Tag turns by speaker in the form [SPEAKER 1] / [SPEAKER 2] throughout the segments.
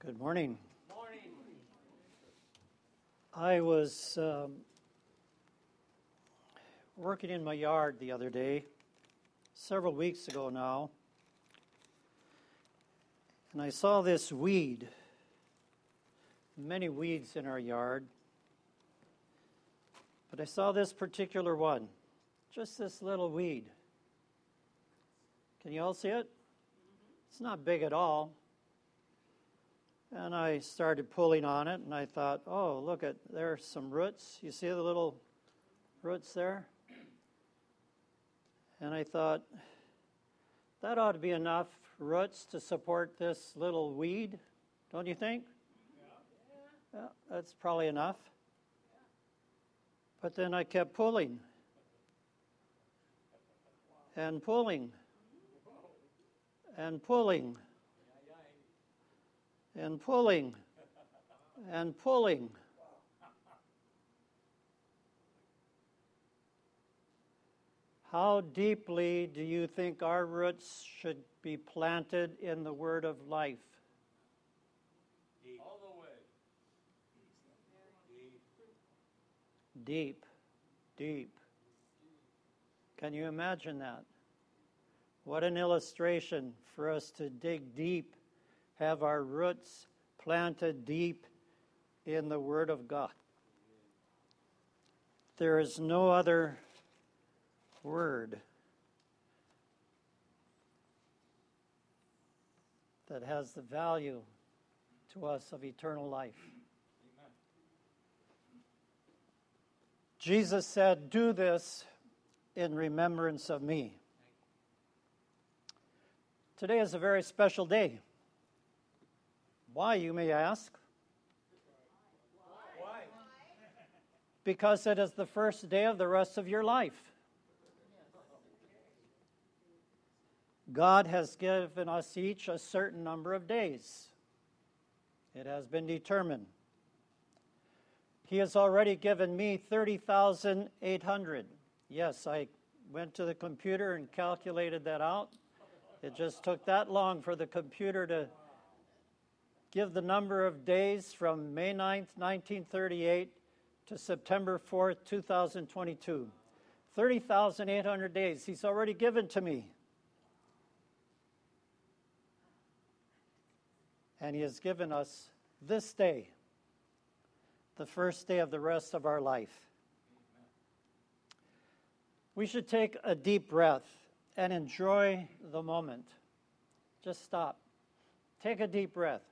[SPEAKER 1] Good morning.
[SPEAKER 2] Morning.
[SPEAKER 1] I was working in my yard the other day, several weeks ago now, and I saw this weed, many weeds in our yard, but I saw this particular one, just this little weed. Can you all see it? It's not big at all. And I started pulling on it, and I thought, oh, look, there's some roots. You see the little roots there? And I thought, that ought to be enough roots to support this little weed, don't you think? Yeah, that's probably enough. But then I kept pulling and pulling and pulling and pulling and pulling. How deeply do you think our roots should be planted in the word of life?
[SPEAKER 2] Deep. All the way.
[SPEAKER 1] Deep, deep. Can you imagine that? What an illustration for us to dig deep, have our roots planted deep in the Word of God. There is no other word that has the value to us of eternal life.
[SPEAKER 2] Amen.
[SPEAKER 1] Jesus said, "Do this in remembrance of me." Today is a very special day. Why, you may ask?
[SPEAKER 2] Why?
[SPEAKER 1] Because it is the first day of the rest of your life. God has given us each a certain number of days. It has been determined. He has already given me 30,800. Yes, I went to the computer and calculated that out. It just took that long for the computer to give the number of days from May 9th, 1938 to September 4th, 2022. 30,800 days He's already given to me. And He has given us this day, the first day of the rest of our life. We should take a deep breath and enjoy the moment. Just stop. Take a deep breath.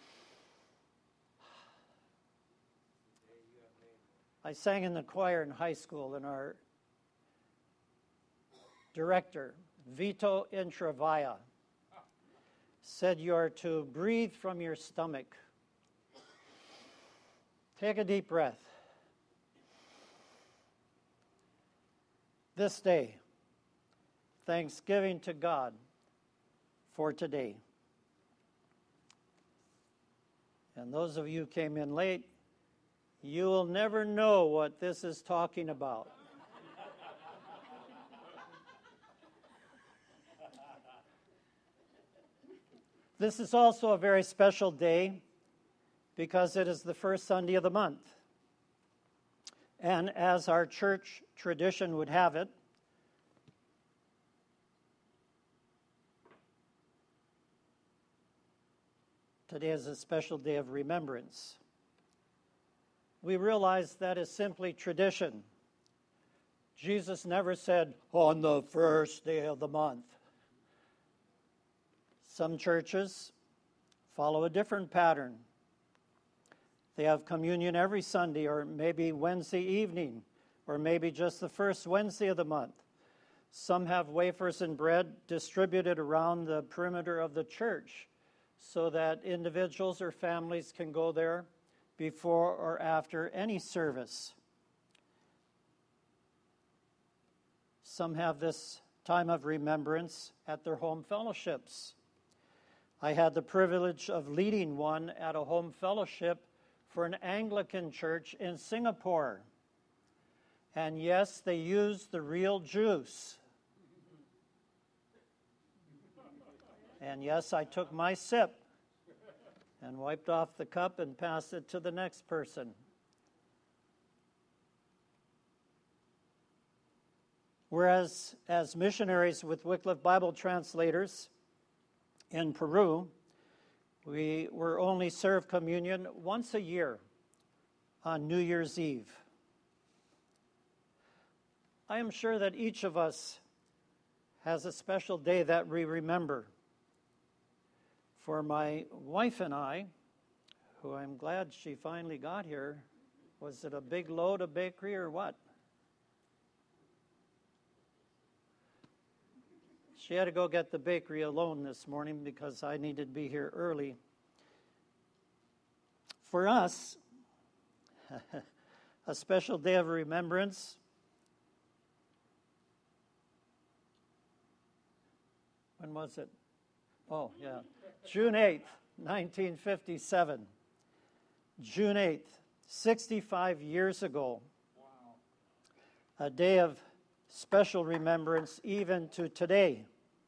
[SPEAKER 1] I sang in the choir in high school, and our director, Vito Intravaya, said you are to breathe from your stomach. Take a deep breath. This day, thanksgiving to God for today. And those of you who came in late, you will never know what this is talking about. This is also a very special day because it is the first Sunday of the month. And as our church tradition would have it, today is a special day of remembrance. We realize that is simply tradition. Jesus never said, on the first day of the month. Some churches follow a different pattern. They have communion every Sunday, or maybe Wednesday evening, or maybe just the first Wednesday of the month. Some have wafers and bread distributed around the perimeter of the church so that individuals or families can go there before or after any service. Some have this time of remembrance at their home fellowships. I had the privilege of leading one at a home fellowship for an Anglican church in Singapore. And yes, they used the real juice. And yes, I took my sip. And and wiped off the cup and passed it to the next person. Whereas, as missionaries with Wycliffe Bible translators in Peru, we were only served communion once a year on New Year's Eve. I am sure that each of us has a special day that we remember. For my wife and I, who I'm glad she finally got here, was it a big load of bakery or what? She had to go get the bakery alone this morning because I needed to be here early. For us, a special day of remembrance. When was it? Oh, yeah. June 8th, 1957. June 8th, 65 years ago. Wow. A day of special remembrance even to today.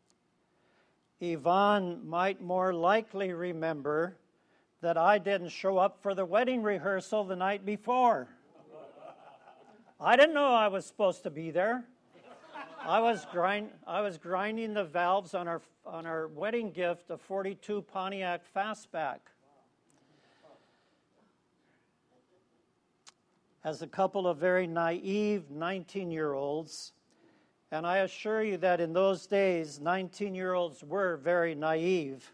[SPEAKER 1] Yvonne might more likely remember that I didn't show up for the wedding rehearsal the night before. I didn't know I was supposed to be there. I was grinding the valves on our wedding gift, a 42 Pontiac Fastback. As a couple of very naive 19-year-olds, and I assure you that in those days, 19-year-olds were very naive.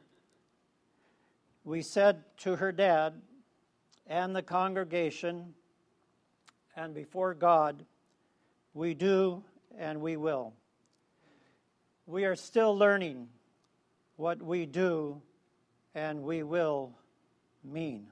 [SPEAKER 1] We said to her dad and the congregation and before God, we do and we will. We are still learning what we do and we will mean.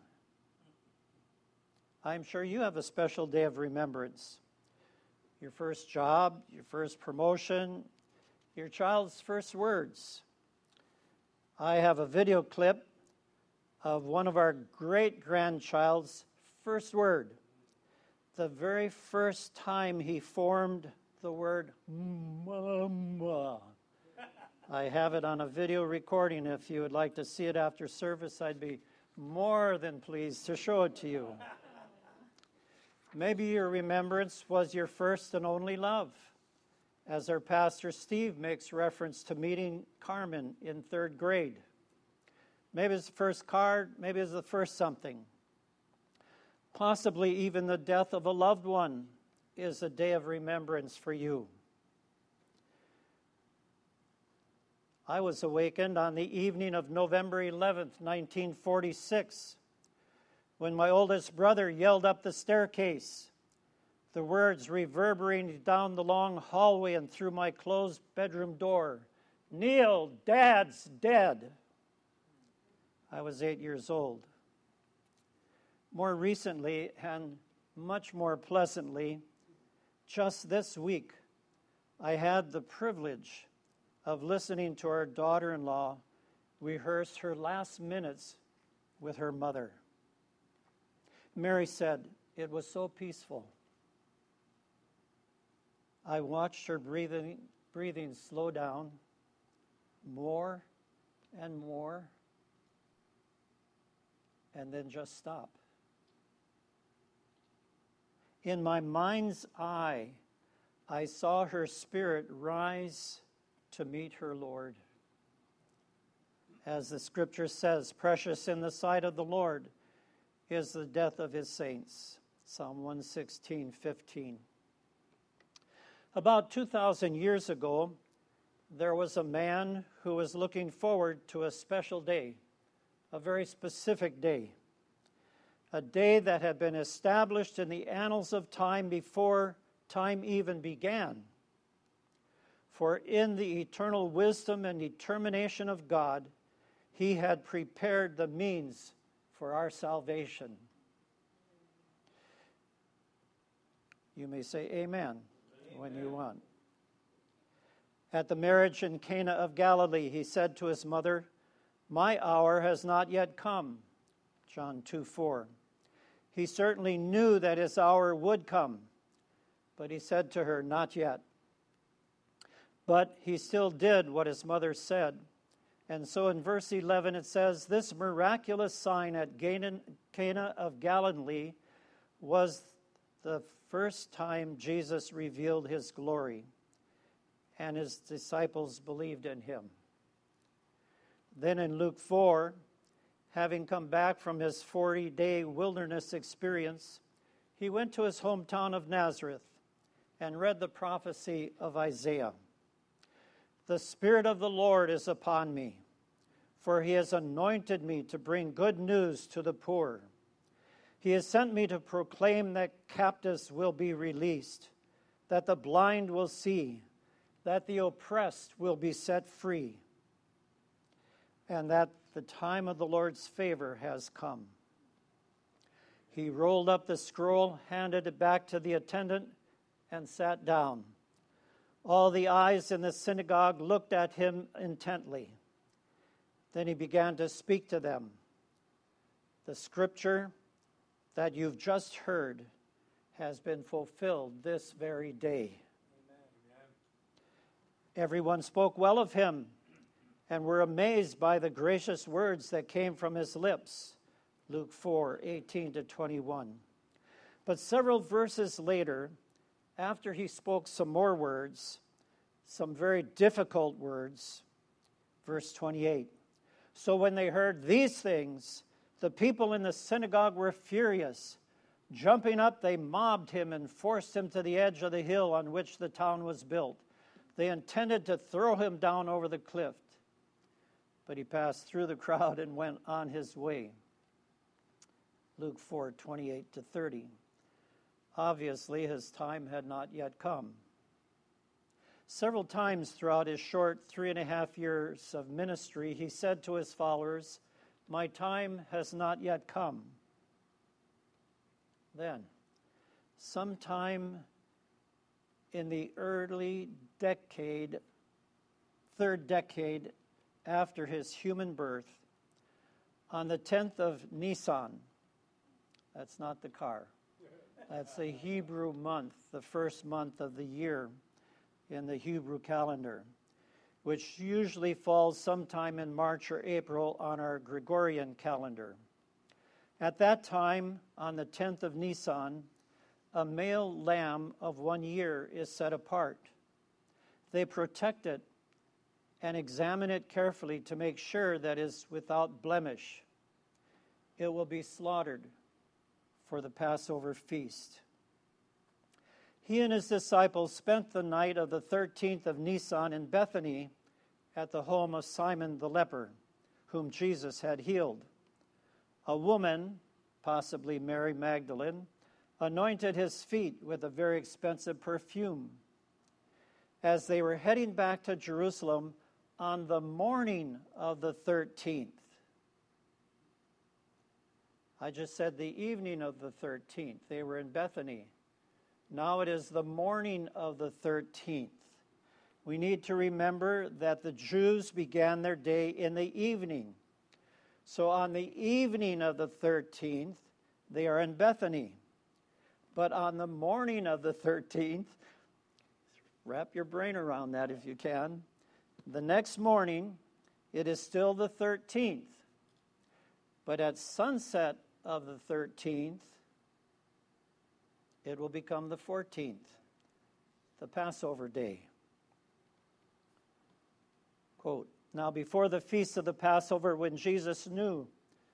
[SPEAKER 1] I'm sure you have a special day of remembrance. Your first job, your first promotion, your child's first words. I have a video clip of one of our great-grandchild's first word. The very first time he formed the word mama. I have it on a video recording. If you would like to see it after service, I'd be more than pleased to show it to you. Maybe your remembrance was your first and only love, as our pastor Steve makes reference to meeting Carmen in 3rd grade. Maybe it's the first card, maybe it's the first something. Possibly even the death of a loved one is a day of remembrance for you. I was awakened on the evening of November 11th, 1946, when my oldest brother yelled up the staircase, the words reverberating down the long hallway and through my closed bedroom door, "Neil, Dad's dead." I was 8 years old. More recently, and much more pleasantly, just this week, I had the privilege of listening to our daughter-in-law rehearse her last minutes with her mother. Mary said, "It was so peaceful. I watched her breathing slow down more and more, and then just stop. In my mind's eye, I saw her spirit rise to meet her Lord. As the scripture says, precious in the sight of the Lord is the death of his saints. Psalm 116:15. About 2,000 years ago, there was a man who was looking forward to a special day, a very specific day, a day that had been established in the annals of time before time even began. For in the eternal wisdom and determination of God, he had prepared the means for our salvation. You may say amen, when you want. At the marriage in Cana of Galilee, he said to his mother, "My hour has not yet come." John 2:4. He certainly knew that his hour would come, but he said to her, "Not yet." But he still did what his mother said, And so in verse 11 it says, "This miraculous sign at Cana of Galilee was the first time Jesus revealed his glory, and his disciples believed in him." Then in Luke 4, having come back from his 40-day wilderness experience, he went to his hometown of Nazareth and read the prophecy of Isaiah. "The Spirit of the Lord is upon me, for he has anointed me to bring good news to the poor. He has sent me to proclaim that captives will be released, that the blind will see, that the oppressed will be set free, and that the time of the Lord's favor has come." He rolled up the scroll, handed it back to the attendant, and sat down. All the eyes in the synagogue looked at him intently. Then he began to speak to them. "The scripture that you've just heard has been fulfilled this very day." Amen. Everyone spoke well of him and were amazed by the gracious words that came from his lips. Luke 4:18-21. But several verses later, after he spoke some more words, some very difficult words, verse 28, "So when they heard these things, the people in the synagogue were furious. Jumping up, they mobbed him and forced him to the edge of the hill on which the town was built. They intended to throw him down over the cliff, but he passed through the crowd and went on his way." Luke 4:28-30. Obviously, his time had not yet come. Several times throughout his short 3.5 years of ministry, he said to his followers, "My time has not yet come." Then, sometime in the early decade, third decade after his human birth, on the 10th of Nisan, that's not the car, that's the Hebrew month, the first month of the year in the Hebrew calendar, which usually falls sometime in March or April on our Gregorian calendar. At that time, on the 10th of Nisan, a male lamb of 1 year is set apart. They protect it and examine it carefully to make sure that it is without blemish. It will be slaughtered for the Passover feast. He and his disciples spent the night of the 13th of Nisan in Bethany at the home of Simon the leper, whom Jesus had healed. A woman, possibly Mary Magdalene, anointed his feet with a very expensive perfume. As they were heading back to Jerusalem on the morning of the 13th, I just said the evening of the 13th, they were in Bethany. Now it is the morning of the 13th. We need to remember that the Jews began their day in the evening. So on the evening of the 13th, they are in Bethany. But on the morning of the 13th, wrap your brain around that if you can, the next morning, it is still the 13th. But at sunset of the 13th, it will become the 14th, the Passover day. Quote, "Now before the feast of the Passover, when Jesus knew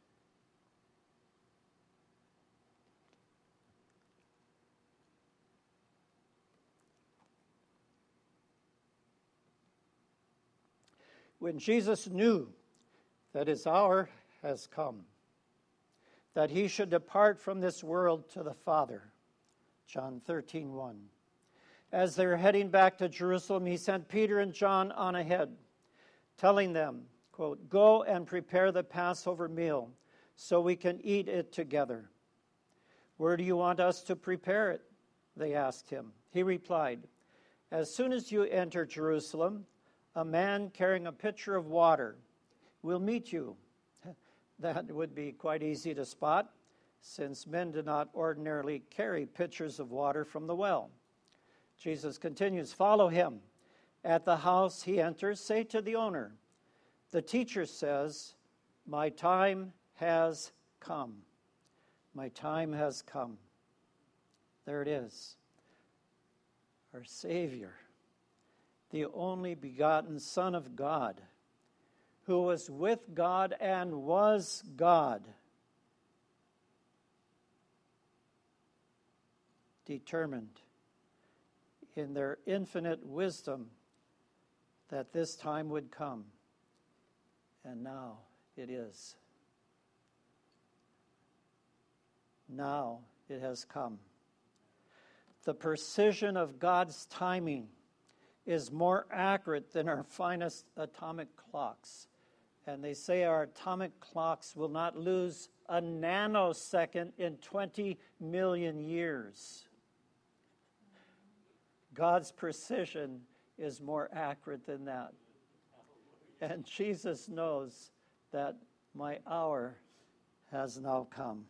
[SPEAKER 1] that his hour has come, that he should depart from this world to the Father." John 13:1. As they were heading back to Jerusalem, he sent Peter and John on ahead, telling them, quote, "Go and prepare the Passover meal so we can eat it together." "Where do you want us to prepare it?" they asked him. He replied, "As soon as you enter Jerusalem, a man carrying a pitcher of water will meet you." That would be quite easy to spot, since men do not ordinarily carry pitchers of water from the well. Jesus continues, "Follow him. At the house he enters, say to the owner, The teacher says, "My time has come. My time has come." There it is. Our Savior, the only begotten Son of God, who was with God and was God, determined in their infinite wisdom that this time would come. And now it is. Now it has come. The precision of God's timing is more accurate than our finest atomic clocks. And they say our atomic clocks will not lose a nanosecond in 20 million years. God's precision is more accurate than that. And Jesus knows that my hour has now come.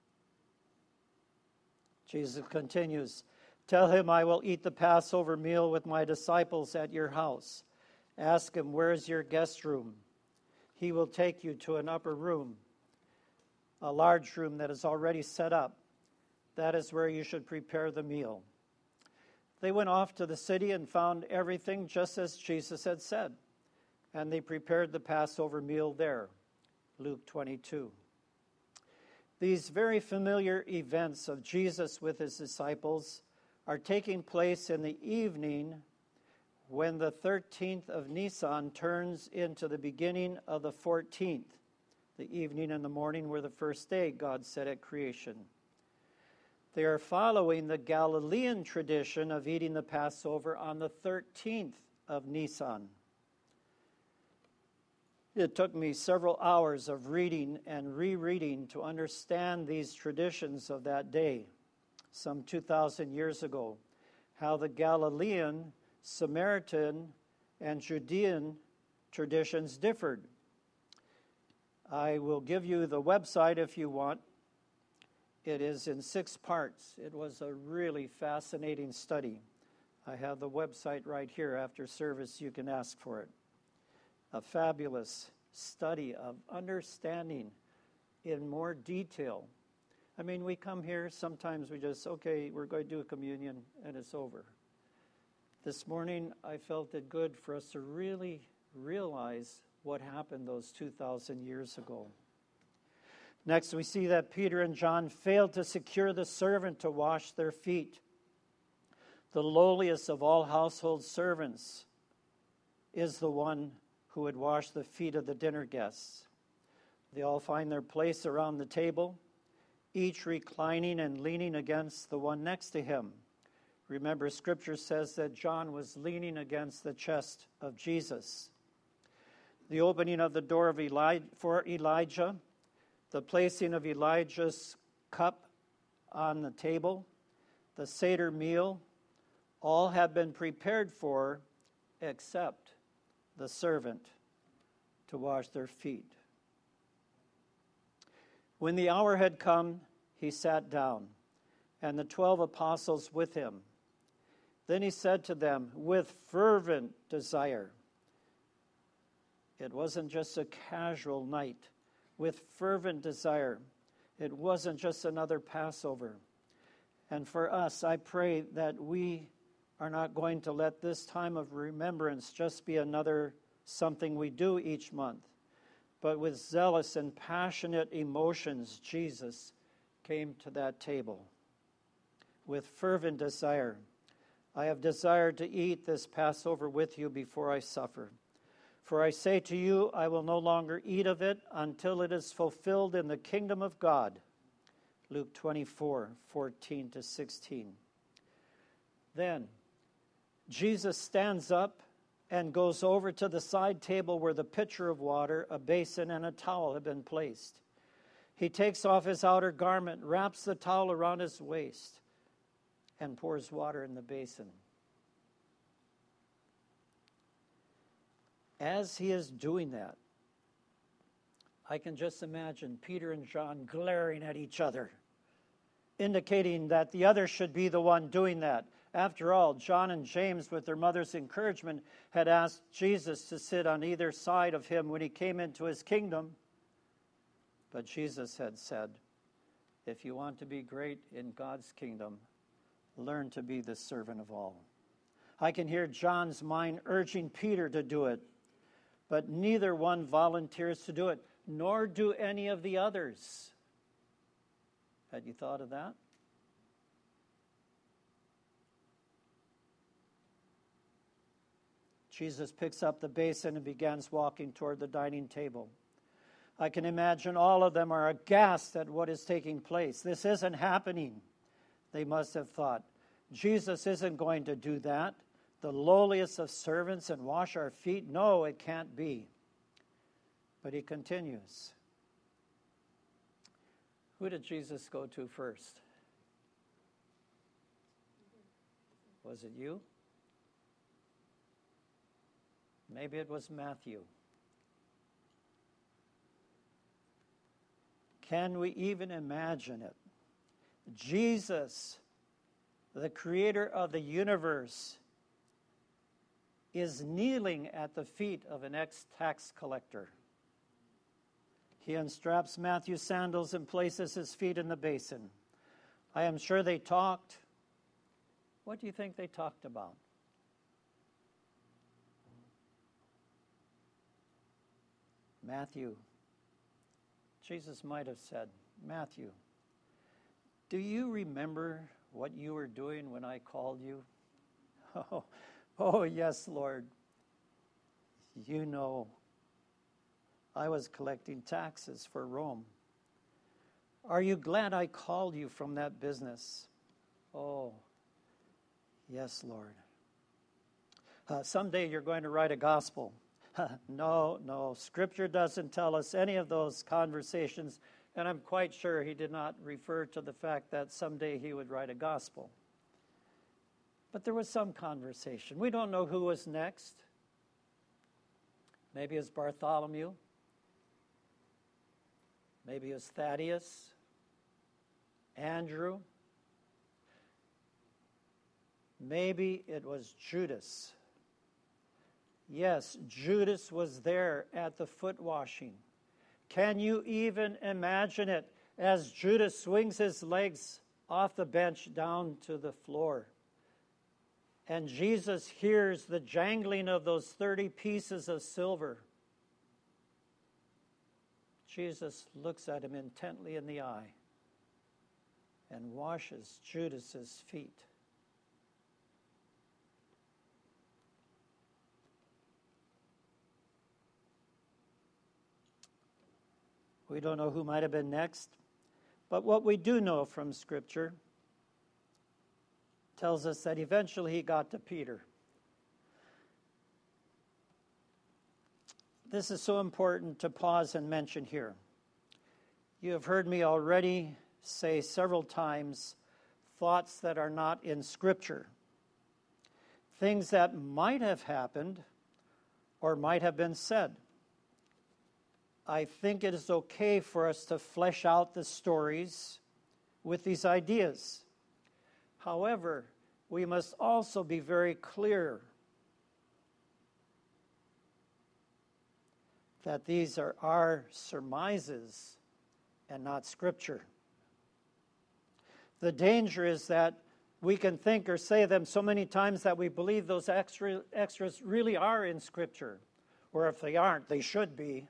[SPEAKER 1] Jesus continues, "Tell him I will eat the Passover meal with my disciples at your house. Ask him, 'Where is your guest room?' He will take you to an upper room, a large room that is already set up. That is where you should prepare the meal." They went off to the city and found everything just as Jesus had said, and they prepared the Passover meal there. Luke 22. These very familiar events of Jesus with his disciples are taking place in the evening when the 13th of Nisan turns into the beginning of the 14th. The evening and the morning were the first day, God said at creation. They are following the Galilean tradition of eating the Passover on the 13th of Nisan. It took me several hours of reading and rereading to understand these traditions of that day, some 2,000 years ago, how the Galilean, Samaritan, and Judean traditions differed. I will give you the website if you want. It is in 6 parts. It was a really fascinating study. I have the website right here. After service, you can ask for it. A fabulous study of understanding in more detail. I mean, we come here, sometimes we just, okay, we're going to do a communion, and it's over. This morning, I felt it good for us to really realize what happened those 2,000 years ago. Next, we see that Peter and John failed to secure the servant to wash their feet. The lowliest of all household servants is the one who would wash the feet of the dinner guests. They all find their place around the table, each reclining and leaning against the one next to him. Remember, Scripture says that John was leaning against the chest of Jesus. The opening of the door of for Elijah, the placing of Elijah's cup on the table, the Seder meal, all have been prepared for except the servant to wash their feet. When the hour had come, he sat down, and the 12 apostles with him. Then he said to them, with fervent desire. It wasn't just a casual night. With fervent desire. It wasn't just another Passover. And for us, I pray that we are not going to let this time of remembrance just be another something we do each month. But with zealous and passionate emotions, Jesus came to that table. With fervent desire, I have desired to eat this Passover with you before I suffer. For I say to you, I will no longer eat of it until it is fulfilled in the kingdom of God. Luke 24:14-16. Then Jesus stands up and goes over to the side table where the pitcher of water, a basin, and a towel have been placed. He takes off his outer garment, wraps the towel around his waist, and pours water in the basin. As he is doing that, I can just imagine Peter and John glaring at each other, indicating that the other should be the one doing that. After all, John and James, with their mother's encouragement, had asked Jesus to sit on either side of him when he came into his kingdom. But Jesus had said, if you want to be great in God's kingdom, learn to be the servant of all. I can hear John's mind urging Peter to do it, but neither one volunteers to do it, nor do any of the others. Had you thought of that? Jesus picks up the basin and begins walking toward the dining table. I can imagine all of them are aghast at what is taking place. This isn't happening, they must have thought. Jesus isn't going to do that. The lowliest of servants and wash our feet? No, it can't be. But he continues. Who did Jesus go to first? Was it you? Maybe it was Matthew. Can we even imagine it? Jesus, the creator of the universe, is kneeling at the feet of an ex-tax collector. He unstraps Matthew's sandals and places his feet in the basin. I am sure they talked. What do you think they talked about? Matthew. Jesus might have said, Matthew, do you remember what you were doing when I called you? Oh, yes, Lord. You know, I was collecting taxes for Rome. Are you glad I called you from that business? Oh, yes, Lord. Someday you're going to write a gospel. No, Scripture doesn't tell us any of those conversations, and I'm quite sure he did not refer to the fact that someday he would write a gospel. But there was some conversation. We don't know who was next. Maybe it was Bartholomew. Maybe it was Thaddeus, Andrew. Maybe it was Judas. Yes, Judas was there at the foot washing. Can you even imagine it as Judas swings his legs off the bench down to the floor? And Jesus hears the jangling of those 30 pieces of silver. Jesus looks at him intently in the eye and washes Judas's feet. We don't know who might have been next, but what we do know from Scripture tells us that eventually he got to Peter. This is so important to pause and mention here. You have heard me already say several times thoughts that are not in Scripture, things that might have happened or might have been said. I think it is okay for us to flesh out the stories with these ideas. However, we must also be very clear that these are our surmises and not Scripture. The danger is that we can think or say them so many times that we believe those extras really are in Scripture. Or if they aren't, they should be.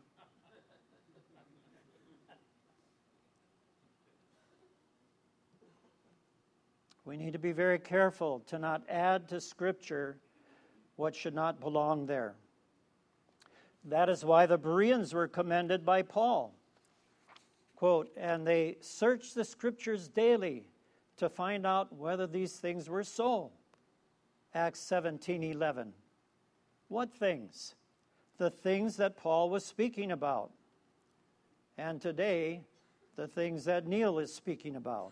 [SPEAKER 1] We need to be very careful to not add to Scripture what should not belong there. That is why the Bereans were commended by Paul. Quote, and they searched the Scriptures daily to find out whether these things were so. Acts 17:11. What things? The things that Paul was speaking about. And today, the things that Neil is speaking about.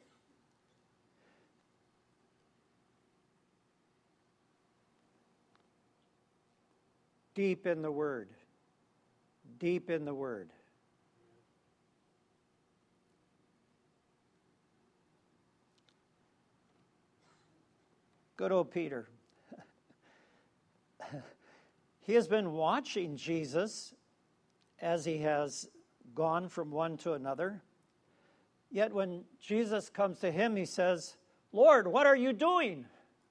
[SPEAKER 1] Deep in the Word. Deep in the Word. Good old Peter. He has been watching Jesus as he has gone from one to another. Yet when Jesus comes to him, he says, Lord, what are you doing?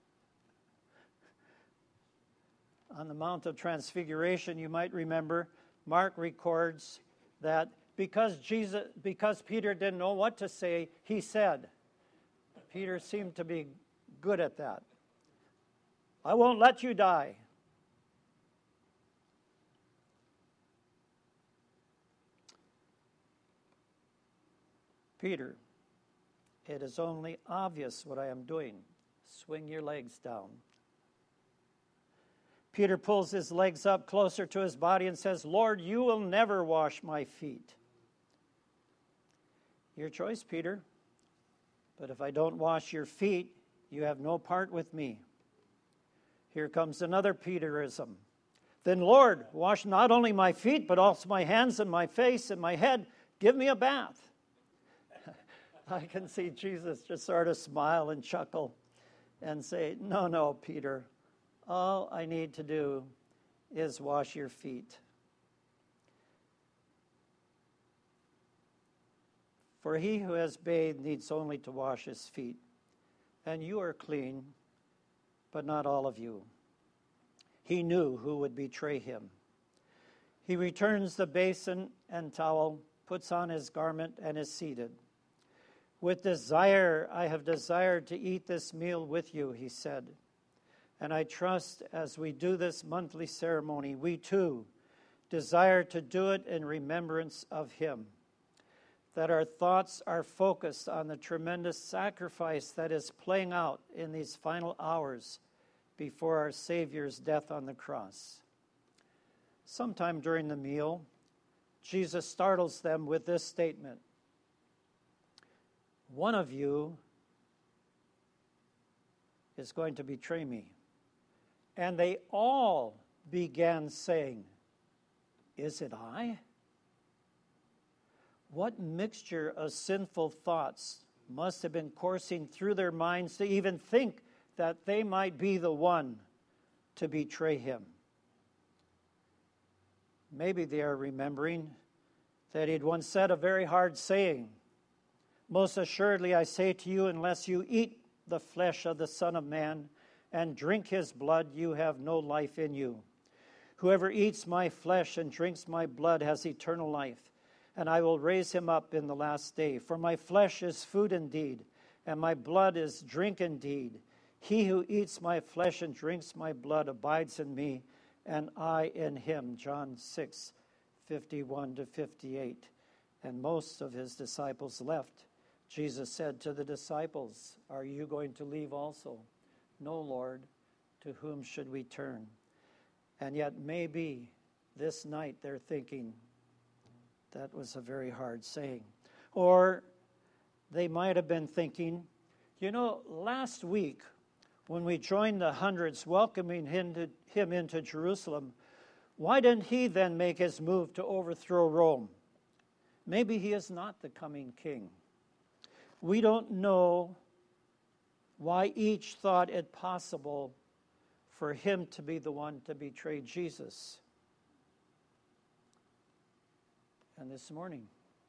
[SPEAKER 1] On the Mount of Transfiguration, you might remember, Mark records that because Peter didn't know what to say, he said. Peter seemed to be good at that. I won't let you die. Peter, it is only obvious what I am doing. Swing your legs down. Peter pulls his legs up closer to his body and says, Lord, you will never wash my feet. Your choice, Peter. But if I don't wash your feet, you have no part with me. Here comes another Peterism. Then, Lord, wash not only my feet, but also my hands and my face and my head. Give me a bath. I can see Jesus just sort of smile and chuckle and say, no, Peter, all I need to do is wash your feet. For he who has bathed needs only to wash his feet, and you are clean, but not all of you. He knew who would betray him. He returns the basin and towel, puts on his garment, and is seated. With desire I have desired to eat this meal with you, he said. And I trust as we do this monthly ceremony, we too desire to do it in remembrance of him. That our thoughts are focused on the tremendous sacrifice that is playing out in these final hours before our Savior's death on the cross. Sometime during the meal, Jesus startles them with this statement. One of you is going to betray me. And they all began saying, is it I? What mixture of sinful thoughts must have been coursing through their minds to even think that they might be the one to betray him? Maybe they are remembering that he'd once said a very hard saying. Most assuredly, I say to you, unless you eat the flesh of the Son of Man and drink his blood, you have no life in you. Whoever eats my flesh and drinks my blood has eternal life, and I will raise him up in the last day. For my flesh is food indeed, and my blood is drink indeed. He who eats my flesh and drinks my blood abides in me, and I in him. John 6:51-58. And most of his disciples left. Jesus said to the disciples, are you going to leave also? No, Lord, to whom should we turn? And yet maybe this night they're thinking, that was a very hard saying. Or they might have been thinking, last week when we joined the hundreds welcoming him into Jerusalem, why didn't he then make his move to overthrow Rome? Maybe he is not the coming king. We don't know why each thought it possible for him to be the one to betray Jesus. And this morning,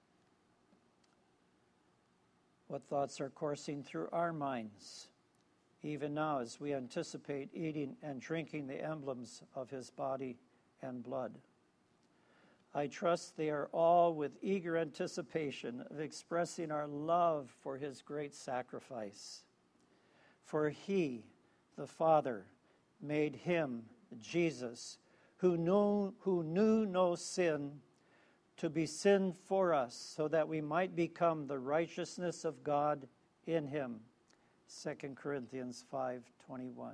[SPEAKER 1] what thoughts are coursing through our minds, even now as we anticipate eating and drinking the emblems of his body and blood? I trust they are all with eager anticipation of expressing our love for his great sacrifice. For he, the Father, made him, Jesus, who knew no sin, to be sin for us, so that we might become the righteousness of God in him. 2 Corinthians 5:21.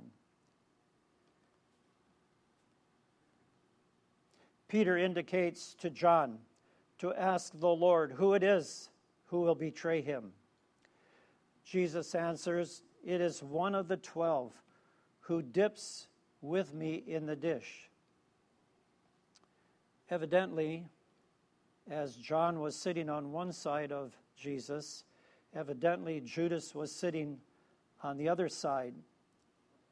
[SPEAKER 1] Peter indicates to John to ask the Lord who it is who will betray him. Jesus answers, it is one of the 12 who dips with me in the dish. Evidently, as John was sitting on one side of Jesus, evidently Judas was sitting on the other side.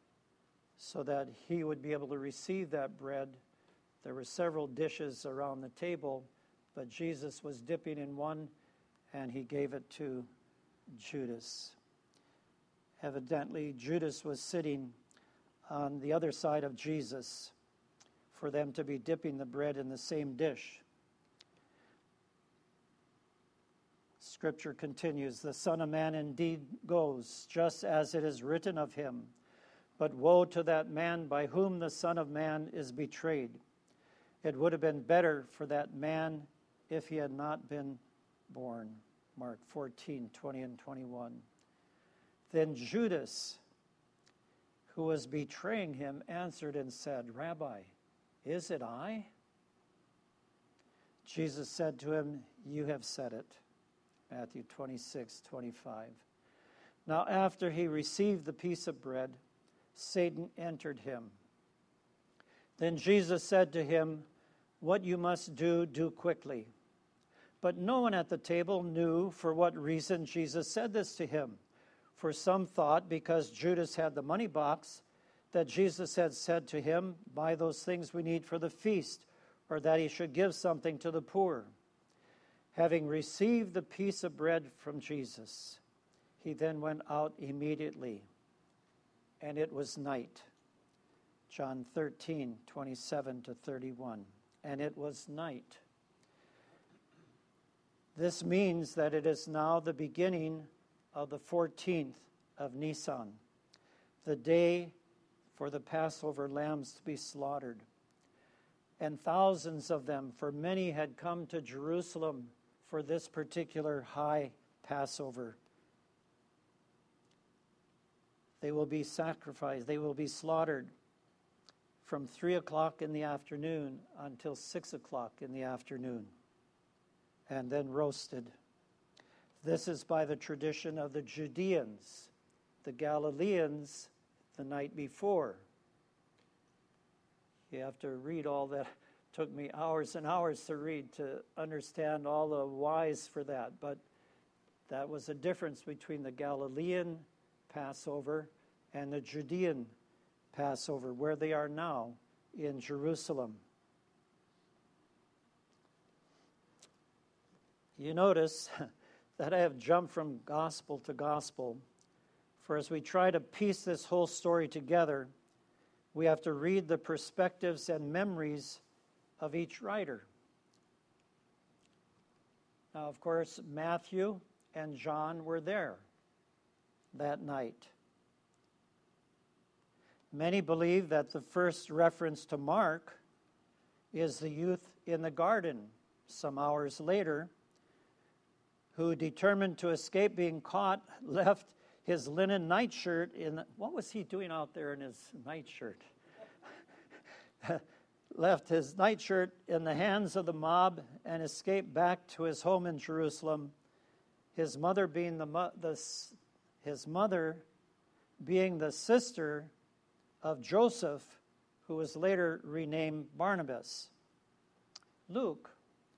[SPEAKER 1] so that he would be able to receive that bread. There were several dishes around the table, but Jesus was dipping in one, and he gave it to Judas. Evidently, Judas was sitting on the other side of Jesus for them to be dipping the bread in the same dish. Scripture continues, "The Son of Man indeed goes, just as it is written of him. But woe to that man by whom the Son of Man is betrayed. It would have been better for that man if he had not been born." Mark 14:20 and 21. Then Judas, who was betraying him, answered and said, "Rabbi, is it I?" Jesus said to him, "You have said it." Matthew 26:25. Now after he received the piece of bread, Satan entered him. Then Jesus said to him, "What you must do, do quickly." But no one at the table knew for what reason Jesus said this to him. For some thought, because Judas had the money box, that Jesus had said to him, "Buy those things we need for the feast," or that he should give something to the poor. Having received the piece of bread from Jesus, he then went out immediately, and it was night. John 13:27 to 31. And it was night. This means that it is now the beginning of the 14th of Nisan, the day for the Passover lambs to be slaughtered. And thousands of them, for many had come to Jerusalem for this particular high Passover. They will be sacrificed, they will be slaughtered from 3 o'clock in the afternoon until 6 o'clock in the afternoon, and then roasted. This is by the tradition of the Judeans. The Galileans the night before. You have to read all that. It took me hours and hours to read to understand all the whys for that. But that was a difference between the Galilean Passover and the Judean Passover, where they are now in Jerusalem. You notice that I have jumped from gospel to gospel, for as we try to piece this whole story together, we have to read the perspectives and memories of each writer. Now, of course, Matthew and John were there that night. Many believe that the first reference to Mark is the youth in the garden some hours later, who, determined to escape being caught, left his linen nightshirt what was he doing out there in his nightshirt? Left his nightshirt in the hands of the mob and escaped back to his home in Jerusalem. His mother being the sister of Joseph, who was later renamed Barnabas. Luke.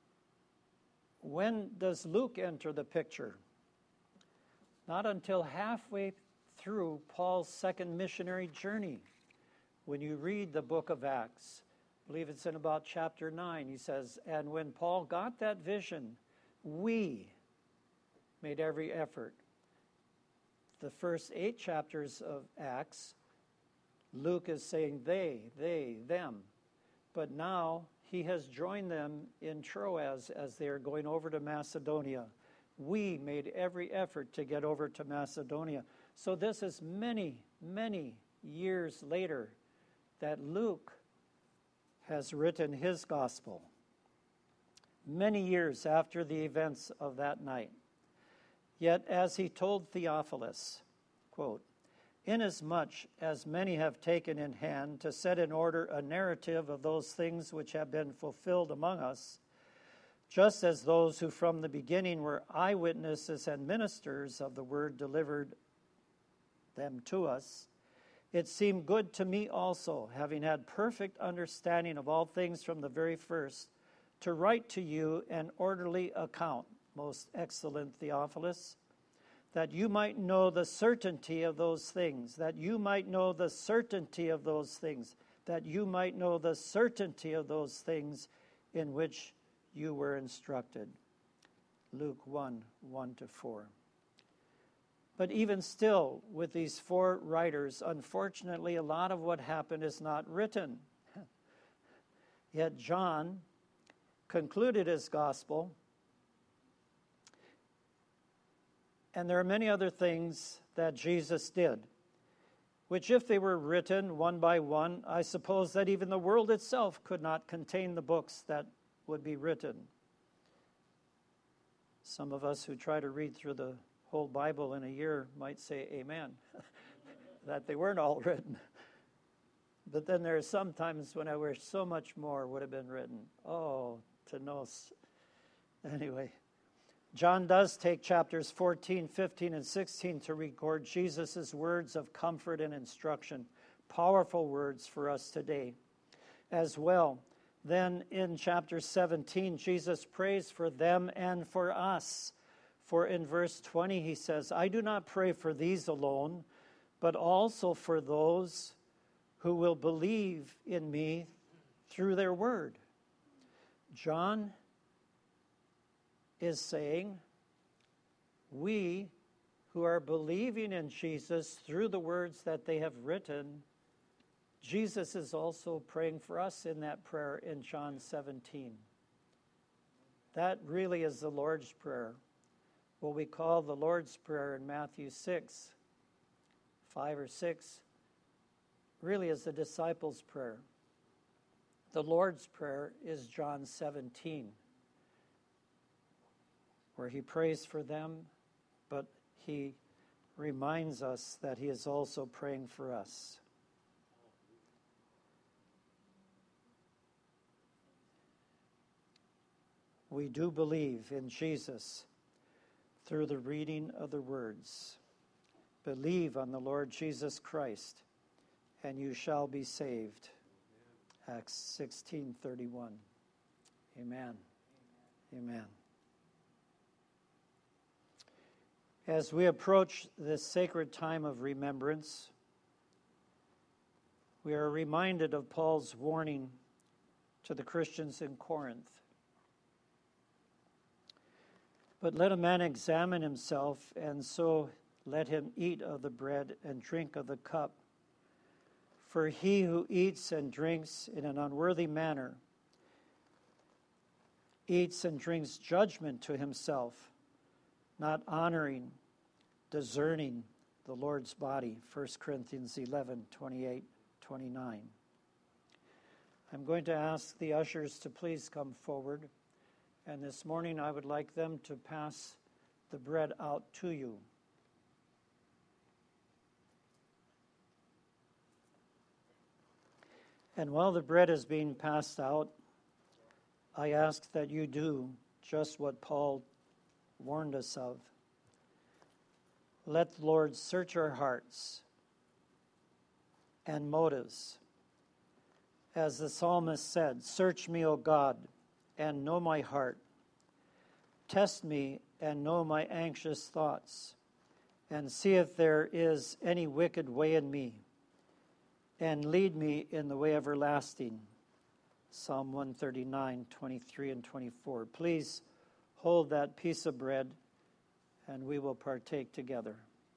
[SPEAKER 1] When does Luke enter the picture? Not until halfway through Paul's second missionary journey. When you read the book of Acts, I believe it's in about chapter 9, he says, "And when Paul got that vision, we made every effort." The first 8 chapters of Acts, Luke is saying they, them. But now he has joined them in Troas as they are going over to Macedonia. We made every effort to get over to Macedonia. So this is many, many years later that Luke has written his gospel. Many years after the events of that night. Yet as he told Theophilus, quote, "Inasmuch as many have taken in hand to set in order a narrative of those things which have been fulfilled among us, just as those who from the beginning were eyewitnesses and ministers of the word delivered them to us, it seemed good to me also, having had perfect understanding of all things from the very first, to write to you an orderly account, most excellent Theophilus, that you might know the certainty of those things, that you might know the certainty of those things, that you might know the certainty of those things in which you were instructed. Luke 1:1-4. But even still, with these four writers, unfortunately, a lot of what happened is not written. Yet John concluded his gospel, and there are many other things that Jesus did, which if they were written one by one, I suppose that even the world itself could not contain the books that would be written. Some of us who try to read through the whole Bible in a year might say amen, that they weren't all written. But then there are some times when I wish so much more would have been written. Oh, to know. Anyway, John does take chapters 14, 15, and 16 to record Jesus' words of comfort and instruction, powerful words for us today as well. Then in chapter 17, Jesus prays for them and for us. For in verse 20 he says, I do not pray for these alone, but also for those who will believe in me through their word. John is saying, we who are believing in Jesus through the words that they have written, Jesus is also praying for us in that prayer in John 17. That really is the Lord's Prayer. What we call the Lord's Prayer in Matthew 6, 5 or 6, really is the disciples' prayer. The Lord's Prayer is John 17, where he prays for them, but he reminds us that he is also praying for us. We do believe in Jesus through the reading of the words. Believe on the Lord Jesus Christ, and you shall be saved. Acts 16:31. Amen. Amen. As we approach this sacred time of remembrance, we are reminded of Paul's warning to the Christians in Corinth. But let a man examine himself, and so let him eat of the bread and drink of the cup. For he who eats and drinks in an unworthy manner eats and drinks judgment to himself, not honoring, discerning the Lord's body. 1 Corinthians 11:28-29. I'm going to ask the ushers to please come forward. And this morning I would like them to pass the bread out to you. And while the bread is being passed out, I ask that you do just what Paul warned us of. Let the Lord search our hearts and motives. As the psalmist said, search me, O God, and know my heart. Test me and know my anxious thoughts, and see if there is any wicked way in me, and lead me in the way everlasting. Psalm 139:23 and 24. Please hold that piece of bread, and we will partake together.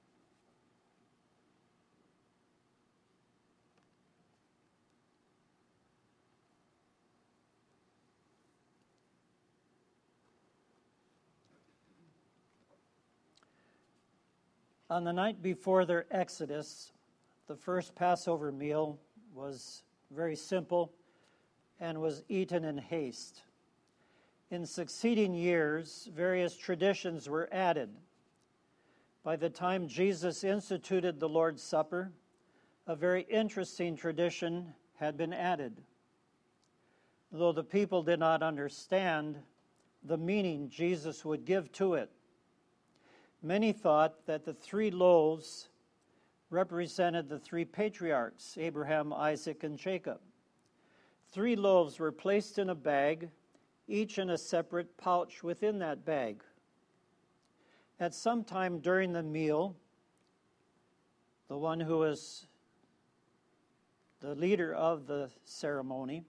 [SPEAKER 1] On the night before their exodus, the first Passover meal was very simple and was eaten in haste. In succeeding years, various traditions were added. By the time Jesus instituted the Lord's Supper, a very interesting tradition had been added. Though the people did not understand the meaning Jesus would give to it, many thought that the 3 loaves represented the 3 patriarchs, Abraham, Isaac, and Jacob. 3 loaves were placed in a bag, each in a separate pouch within that bag. At some time during the meal, the one who was the leader of the ceremony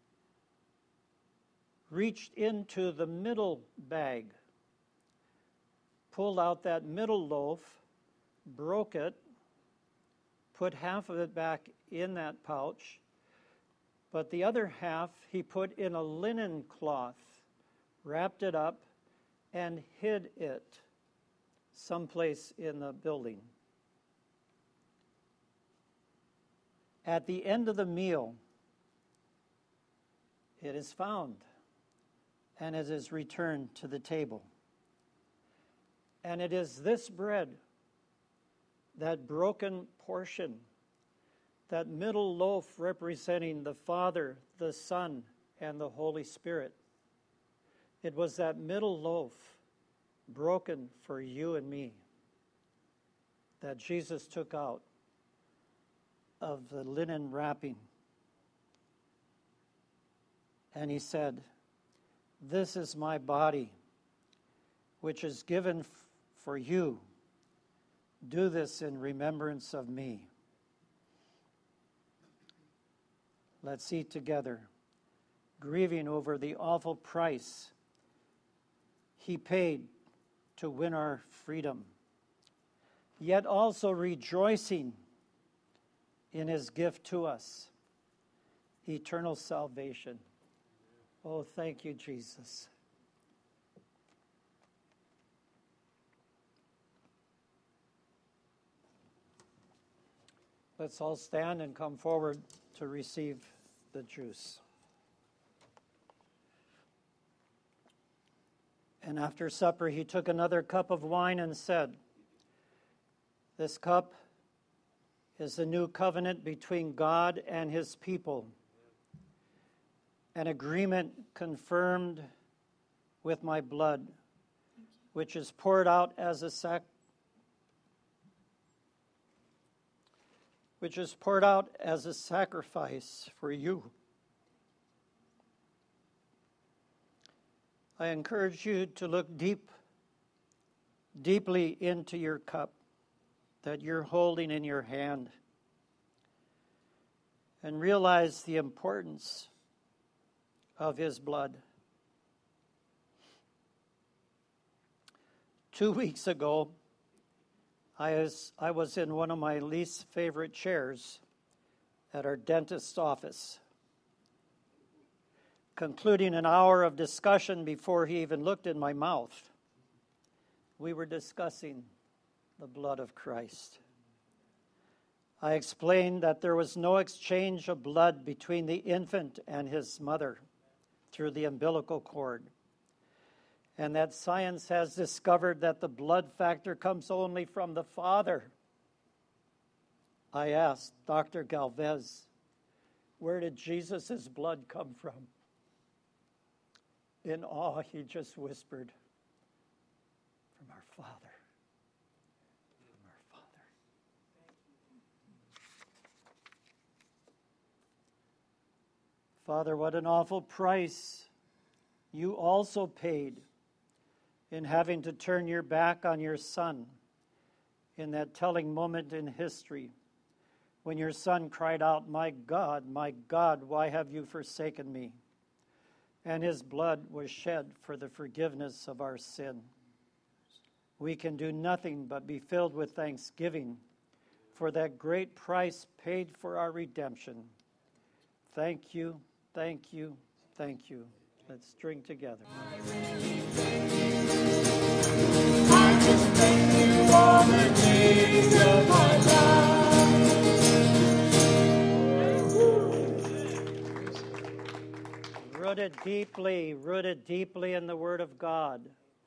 [SPEAKER 1] reached into the middle bag, pulled out that middle loaf, broke it, put half of it back in that pouch, but the other half he put in a linen cloth, wrapped it up, and hid it someplace in the building. At the end of the meal, it is found, and it is returned to the table. And it is this bread, that broken portion, that middle loaf representing the Father, the Son, and the Holy Spirit. It was that middle loaf broken for you and me that Jesus took out of the linen wrapping. And he said, "This is my body, which is given for you. Do this in remembrance of me." Let's eat together, grieving over the awful price he paid to win our freedom, yet also rejoicing in his gift to us, eternal salvation. Oh, thank you, Jesus. Let's all stand and come forward to receive the juice. And after supper, he took another cup of wine and said, "This cup is the new covenant between God and his people, an agreement confirmed with my blood, which is poured out as a sacrifice for you." I encourage you to look deeply into your cup that you're holding in your hand and realize the importance of his blood. 2 weeks ago, I was in one of my least favorite chairs at our dentist's office, concluding an hour of discussion before he even looked in my mouth. We were discussing the blood of Christ. I explained that there was no exchange of blood between the infant and his mother through the umbilical cord, and that science has discovered that the blood factor comes only from the Father. I asked Dr. Galvez, where did Jesus' blood come from? In awe, he just whispered, "From our Father. From our Father." Father, what an awful price you also paid in having to turn your back on your Son in that telling moment in history when your Son cried out, my God, why have you forsaken me?" And his blood was shed for the forgiveness of our sin. We can do nothing but be filled with thanksgiving for that great price paid for our redemption. Thank you, thank you, thank you. Let's drink together.
[SPEAKER 3] I just thank you for the days of my life.
[SPEAKER 1] Rooted deeply in the Word of God.